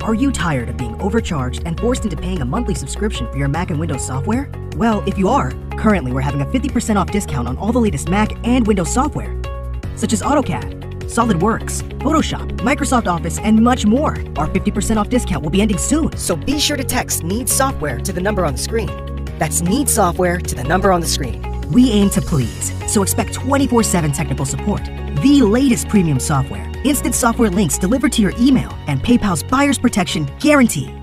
Are you tired of being overcharged and forced into paying a monthly subscription for your Mac and Windows software? Well, if you are, currently we're having a 50% off discount on all the latest Mac and Windows software, such as AutoCAD, SolidWorks, Photoshop, Microsoft Office, and much more. Our 50% off discount will be ending soon, so be sure to text Need Software to the number on the screen. That's Need Software to the number on the screen. We aim to please, so expect 24/7 technical support, the latest premium software, instant software links delivered to your email, and PayPal's buyer's protection guarantee.